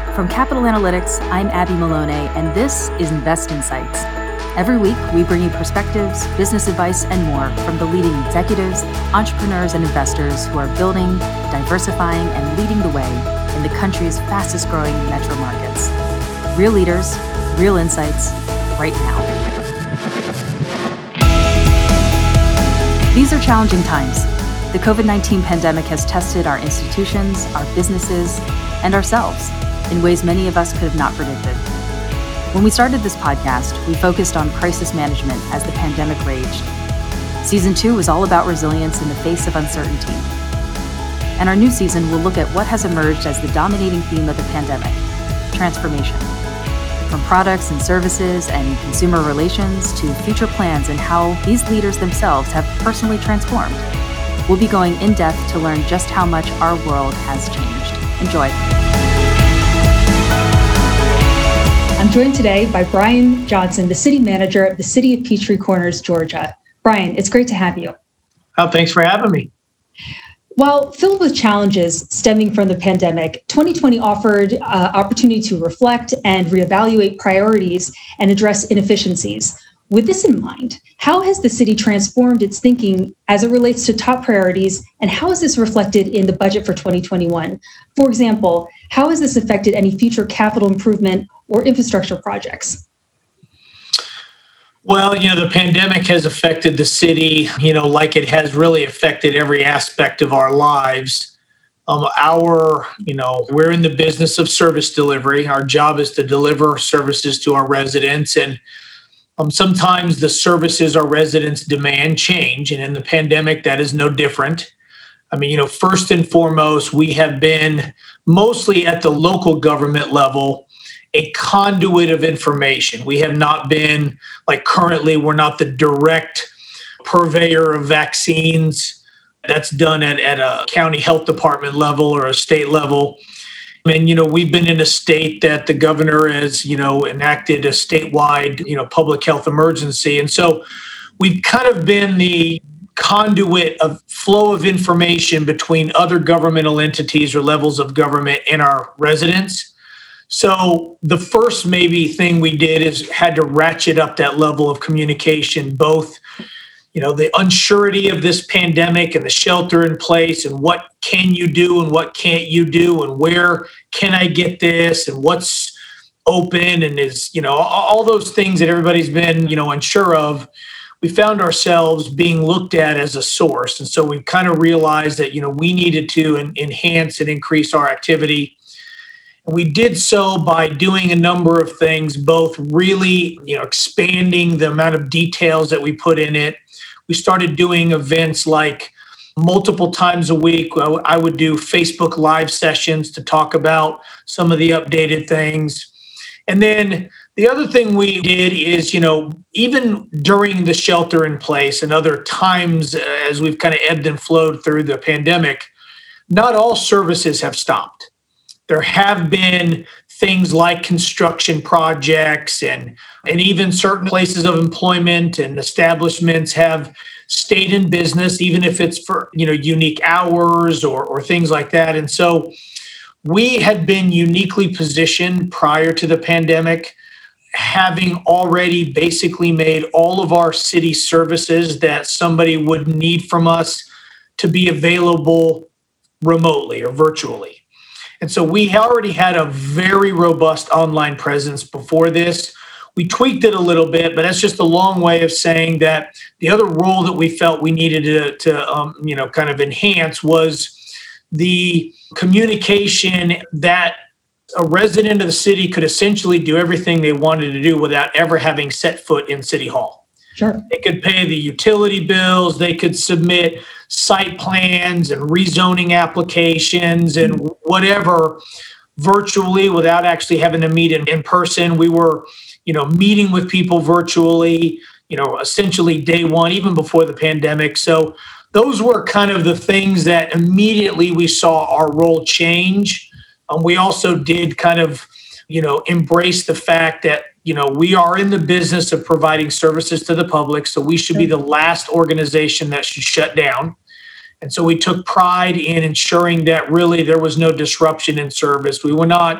From Capital Analytics, I'm Abby Malone, and this is Invest Insights. Every week, we bring you perspectives, business advice, and more from the leading executives, entrepreneurs, and investors who are building, diversifying, and leading the way in the country's fastest-growing metro markets. Real leaders, real insights, right now. These are challenging times. The COVID-19 pandemic has tested our institutions, our businesses, and ourselves in ways many of us could have not predicted. When we started this podcast, we focused on crisis management as the pandemic raged. Season 2 was all about resilience in the face of uncertainty. And our new season will look at what has emerged as the dominating theme of the pandemic: transformation. From products and services and consumer relations to future plans and how these leaders themselves have personally transformed. We'll be going in depth to learn just how much our world has changed. Enjoy. I'm joined today by Brian Johnson, the city manager of the city of Peachtree Corners, Georgia. Brian, it's great to have you. Oh, thanks for having me. While filled with challenges stemming from the pandemic, 2020 offered opportunity to reflect and reevaluate priorities and address inefficiencies. With this in mind, how has the city transformed its thinking as it relates to top priorities, and how is this reflected in the budget for 2021? For example, how has this affected any future capital improvement or infrastructure projects? Well, the pandemic has affected the city, like it has really affected every aspect of our lives. We're in the business of service delivery. Our job is to deliver services to our residents, and sometimes the services our residents demand change, and in the pandemic, that is no different. First and foremost, we have been mostly at the local government level a conduit of information. We have not been, like currently, we're not the direct purveyor of vaccines. That's done at a county health department level or a state level. We've been in a state that the governor has, enacted a statewide, public health emergency. And so we've kind of been the conduit of flow of information between other governmental entities or levels of government and our residents. So the first maybe thing we did is had to ratchet up that level of communication, both, the unsurety of this pandemic and the shelter in place and what can you do and what can't you do and where can I get this and what's open and is, all those things that everybody's been, unsure of. We found ourselves being looked at as a source. And so we kind of realized that, we needed to enhance and increase our activity. We did so by doing a number of things, both really, expanding the amount of details that we put in it. We started doing events like multiple times a week. I would do Facebook Live sessions to talk about some of the updated things. And then the other thing we did is, even during the shelter in place and other times as we've kind of ebbed and flowed through the pandemic, not all services have stopped. There have been things like construction projects and even certain places of employment and establishments have stayed in business, even if it's for, unique hours or things like that. And so we had been uniquely positioned prior to the pandemic, having already basically made all of our city services that somebody would need from us to be available remotely or virtually. And so we already had a very robust online presence before this. We tweaked it a little bit, but that's just a long way of saying that the other role that we felt we needed to kind of enhance was the communication that a resident of the city could essentially do everything they wanted to do without ever having set foot in City Hall. Sure. They could pay the utility bills, they could submit site plans and rezoning applications and whatever virtually without actually having to meet in person. We were, meeting with people virtually, essentially day one, even before the pandemic. So those were kind of the things that immediately we saw our role change. We also did kind of, embrace the fact that, we are in the business of providing services to the public. So we should be the last organization that should shut down. And so we took pride in ensuring that really there was no disruption in service. We were not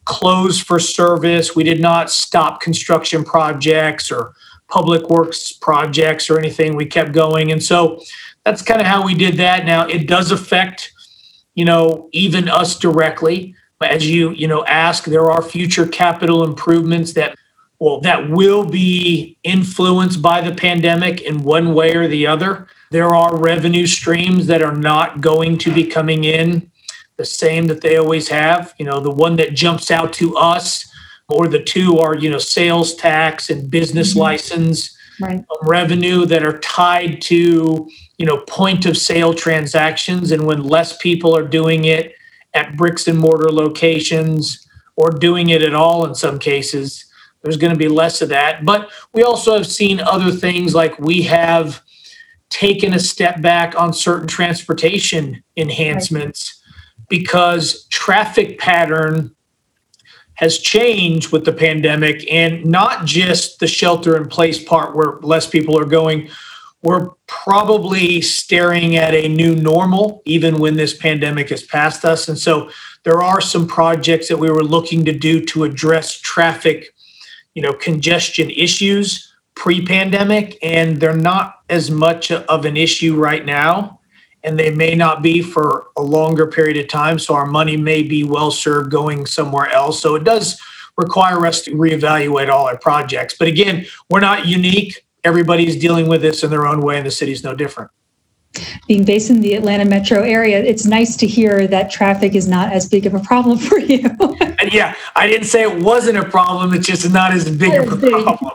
close for service. We did not stop construction projects or public works projects or anything. We kept going. And so that's kind of how we did that. Now, it does affect, even us directly. As you ask, there are future capital improvements that will be influenced by the pandemic in one way or the other. There are revenue streams that are not going to be coming in the same that they always have. The one that jumps out to us, or the two are, sales tax and business license revenue that are tied to, point of sale transactions. And when less people are doing it at bricks and mortar locations or doing it at all in some cases, there's going to be less of that. But we also have seen other things, like we have taken a step back on certain transportation enhancements because traffic pattern has changed with the pandemic, and not just the shelter in place part where less people are going. We're probably staring at a new normal, even when this pandemic has passed us. And so there are some projects that we were looking to do to address traffic, congestion issues pre-pandemic, and they're not as much of an issue right now, and they may not be for a longer period of time. So our money may be well served going somewhere else. So it does require us to reevaluate all our projects. But again, we're not unique. Everybody's dealing with this in their own way, and the city's no different. Being based in the Atlanta metro area, it's nice to hear that traffic is not as big of a problem for you. And yeah, I didn't say it wasn't a problem. It's just not as big of a problem.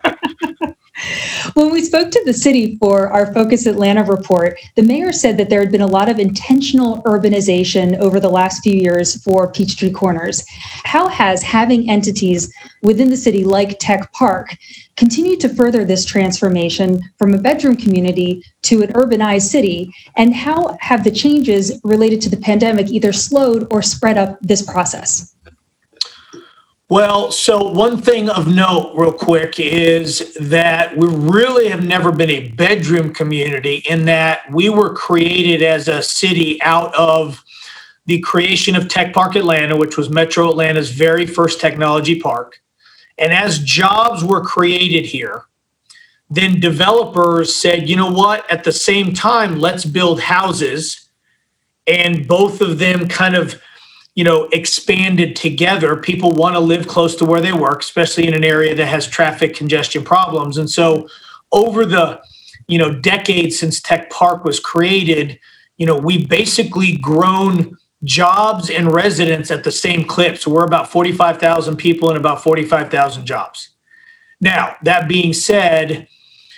When we spoke to the city for our Focus Atlanta report, the mayor said that there had been a lot of intentional urbanization over the last few years for Peachtree Corners. How has having entities within the city like Tech Park continued to further this transformation from a bedroom community to an urbanized city? And how have the changes related to the pandemic either slowed or sped up this process? Well, so one thing of note real quick is that we really have never been a bedroom community, in that we were created as a city out of the creation of Tech Park Atlanta, which was Metro Atlanta's very first technology park. And as jobs were created here, then developers said, you know what, at the same time, let's build houses. And both of them kind of expanded together. People want to live close to where they work, especially in an area that has traffic congestion problems. And so over the, decades since Tech Park was created, we basically grown jobs and residents at the same clip. So we're about 45,000 people and about 45,000 jobs. Now, that being said,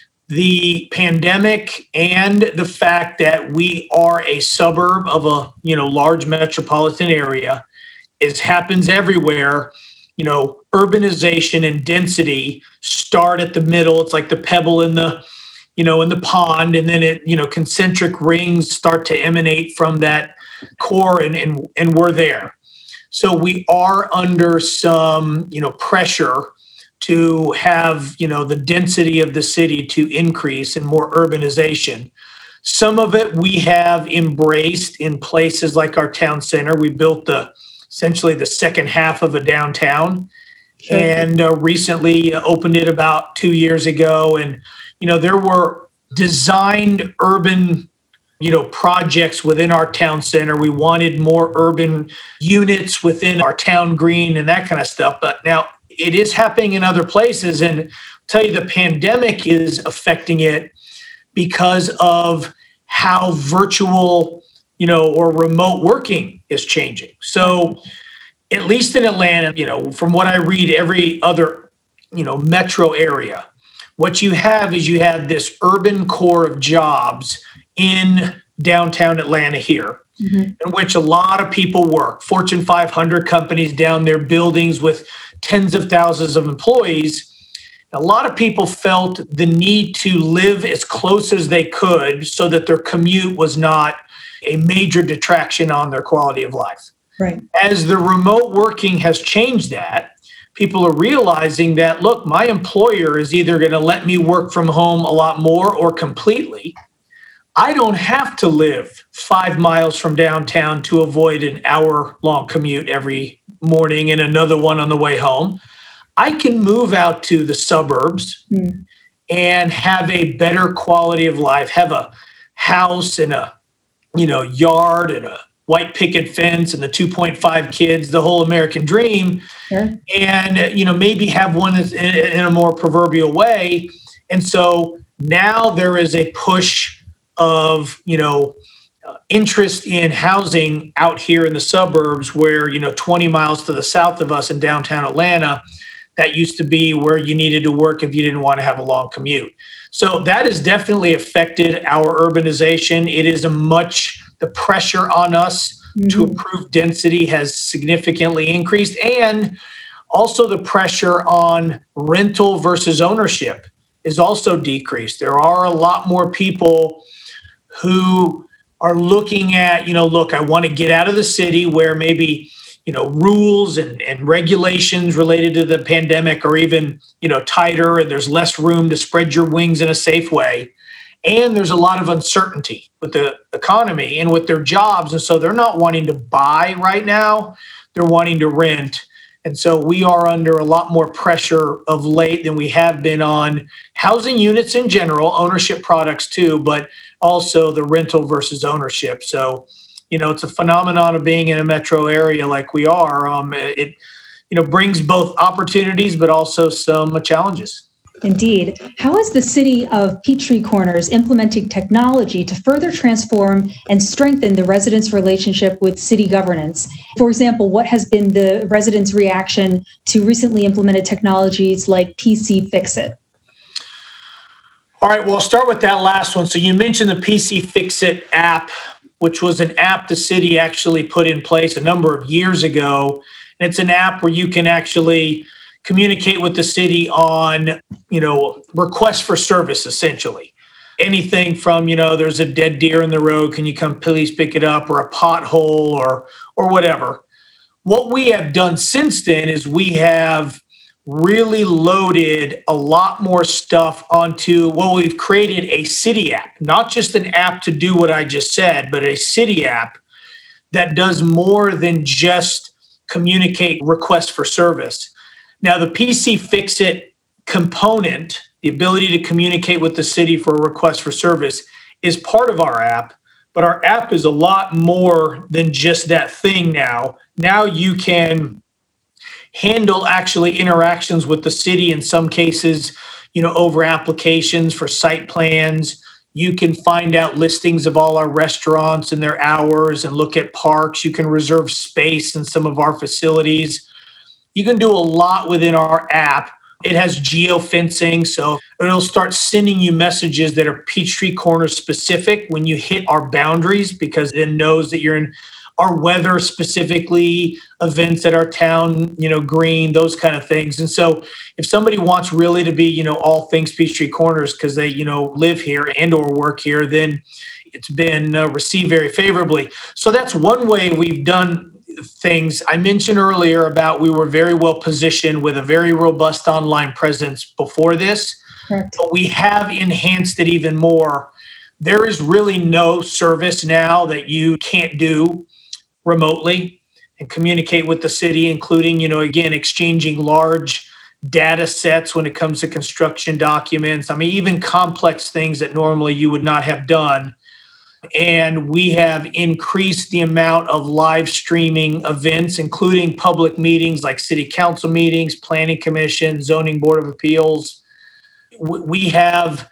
the pandemic and the fact that we are a suburb of a large metropolitan area happens everywhere. Urbanization and density start at the middle. It's like the pebble in the in the pond, and then concentric rings start to emanate from that core, and we're there. So we are under some pressure to have, the density of the city to increase and more urbanization. Some of it we have embraced in places like our town center. We built essentially the second half of a downtown, and recently opened it about 2 years ago. And, there were designed urban projects within our town center. We wanted more urban units within our town green and that kind of stuff. But now it is happening in other places, and I'll tell you, the pandemic is affecting it because of how virtual, or remote working is changing. So at least in Atlanta, from what I read, every other, metro area, what you have is you have this urban core of jobs in downtown Atlanta here, in which a lot of people work. Fortune 500 companies down there, buildings with tens of thousands of employees. A lot of people felt the need to live as close as they could so that their commute was not a major detraction on their quality of life. Right. As the remote working has changed that, people are realizing that, look, my employer is either going to let me work from home a lot more or completely. I don't have to live 5 miles from downtown to avoid an hour-long commute every morning and another one on the way home. I can move out to the suburbs and have a better quality of life, have a house and a yard and a white picket fence and the 2.5 kids, the whole American dream. Sure. And maybe have one in a more proverbial way. And so now there is a push of interest in housing out here in the suburbs where 20 miles to the south of us in downtown Atlanta, that used to be where you needed to work if you didn't want to have a long commute. So that has definitely affected our urbanization. It is the pressure on us to improve density has significantly increased, and also the pressure on rental versus ownership is also decreased. There are a lot more people who are looking at, look, I want to get out of the city where maybe, rules and regulations related to the pandemic are even, tighter, and there's less room to spread your wings in a safe way. And there's a lot of uncertainty with the economy and with their jobs. And so they're not wanting to buy right now, they're wanting to rent. And so we are under a lot more pressure of late than we have been on housing units in general, ownership products too, but also the rental versus ownership. So, it's a phenomenon of being in a metro area like we are. It brings both opportunities, but also some challenges. Indeed. How is the city of Peachtree Corners implementing technology to further transform and strengthen the residents' relationship with city governance? For example, what has been the residents' reaction to recently implemented technologies like PC Fix-It? All right, well, I'll start with that last one. So you mentioned the PC Fix-It app, which was an app the city actually put in place a number of years ago. And it's an app where you can actually communicate with the city on, requests for service, essentially. Anything from, there's a dead deer in the road, can you come please pick it up, or a pothole or whatever. What we have done since then is we have really loaded a lot more stuff onto, we've created a city app, not just an app to do what I just said, but a city app that does more than just communicate requests for service. Now, the PC Fix-It component, the ability to communicate with the city for a request for service, is part of our app, but our app is a lot more than just that thing now. Now you can handle actually interactions with the city in some cases, over applications for site plans. You can find out listings of all our restaurants and their hours and look at parks. You can reserve space in some of our facilities. You can do a lot within our app. It has geofencing, so it'll start sending you messages that are Peachtree Corners specific when you hit our boundaries, because it knows that you're in our weather, specifically events at our town, green, those kind of things. And so if somebody wants really to be, all things Peachtree Corners because they, live here and or work here, then it's been received very favorably. So that's one way we've done things. I mentioned earlier about we were very well positioned with a very robust online presence before this, Correct. But we have enhanced it even more. There is really no service now that you can't do remotely and communicate with the city, including, again, exchanging large data sets when it comes to construction documents. I mean, even complex things that normally you would not have done. And we have increased the amount of live streaming events, including public meetings like city council meetings, planning commission, zoning board of appeals. We have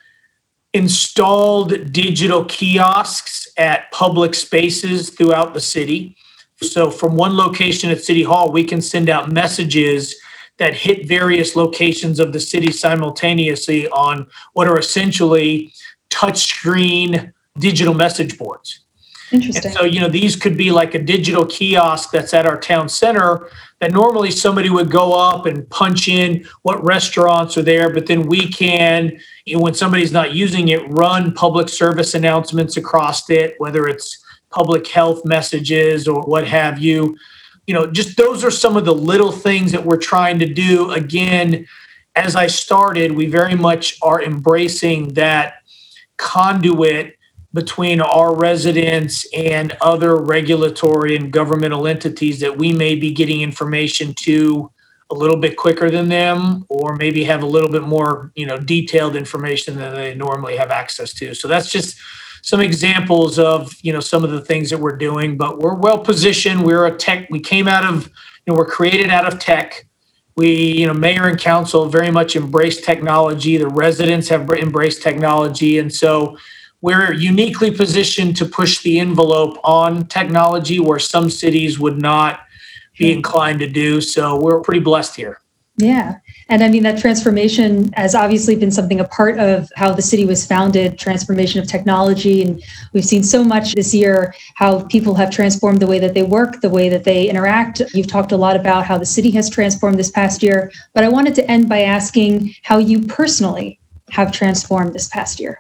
installed digital kiosks at public spaces throughout the city. So from one location at City Hall, we can send out messages that hit various locations of the city simultaneously on what are essentially touchscreen digital message boards. Interesting. And so, these could be like a digital kiosk that's at our town center that normally somebody would go up and punch in what restaurants are there, but then we can, when somebody's not using it, run public service announcements across it, whether it's public health messages or what have you. Just those are some of the little things that we're trying to do. Again, as I started, we very much are embracing that conduit between our residents and other regulatory and governmental entities that we may be getting information to a little bit quicker than them, or maybe have a little bit more, detailed information than they normally have access to. So that's just some examples of, some of the things that we're doing, but we're well positioned. We're a tech, we came out of, we're created out of tech. We, mayor and council very much embrace technology. The residents have embraced technology. And so we're uniquely positioned to push the envelope on technology where some cities would not be inclined to do. So we're pretty blessed here. Yeah. And I mean, that transformation has obviously been something, a part of how the city was founded, transformation of technology. And we've seen so much this year, how people have transformed the way that they work, the way that they interact. You've talked a lot about how the city has transformed this past year, but I wanted to end by asking how you personally have transformed this past year.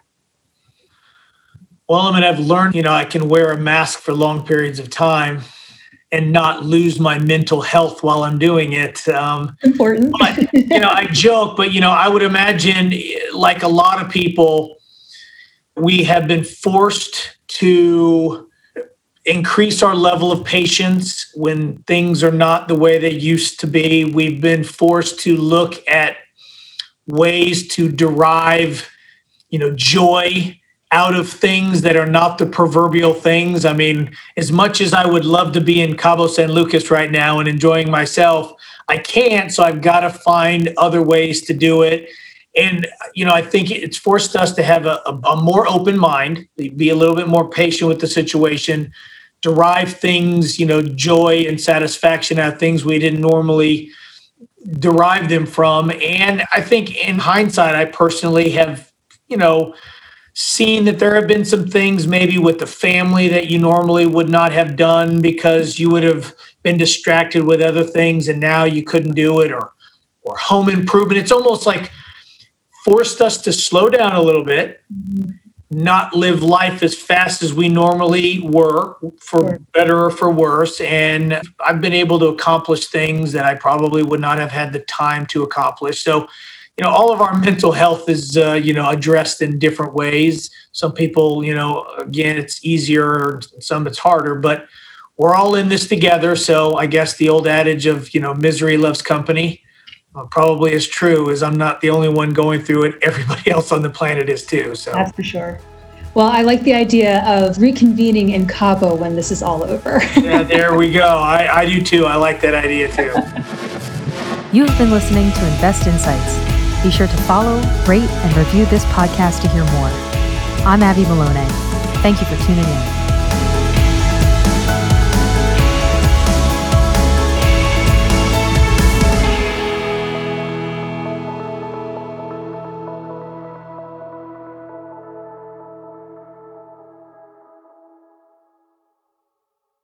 Well, I've learned, I can wear a mask for long periods of time and not lose my mental health while I'm doing it. Important. But, I joke, but, I would imagine, like a lot of people, we have been forced to increase our level of patience when things are not the way they used to be. We've been forced to look at ways to derive, joy out of things that are not the proverbial things. As much as I would love to be in Cabo San Lucas right now and enjoying myself, I can't. So I've got to find other ways to do it. And, I think it's forced us to have a more open mind, be a little bit more patient with the situation, derive things, joy and satisfaction out of things we didn't normally derive them from. And I think in hindsight, I personally have, seen that there have been some things maybe with the family that you normally would not have done because you would have been distracted with other things and now you couldn't do it, or home improvement. It's almost like forced us to slow down a little bit, not live life as fast as we normally were, for better or for worse. And I've been able to accomplish things that I probably would not have had the time to accomplish. So, all of our mental health is, addressed in different ways. Some people, again, it's easier, some it's harder, but we're all in this together. So I guess the old adage of, misery loves company probably is true, as I'm not the only one going through it. Everybody else on the planet is too. So that's for sure. Well, I like the idea of reconvening in Cabo when this is all over. Yeah, there we go. I do too. I like that idea too. You have been listening to Invest Insights. Be sure to follow, rate, and review this podcast to hear more. I'm Abby Maloney. Thank you for tuning in.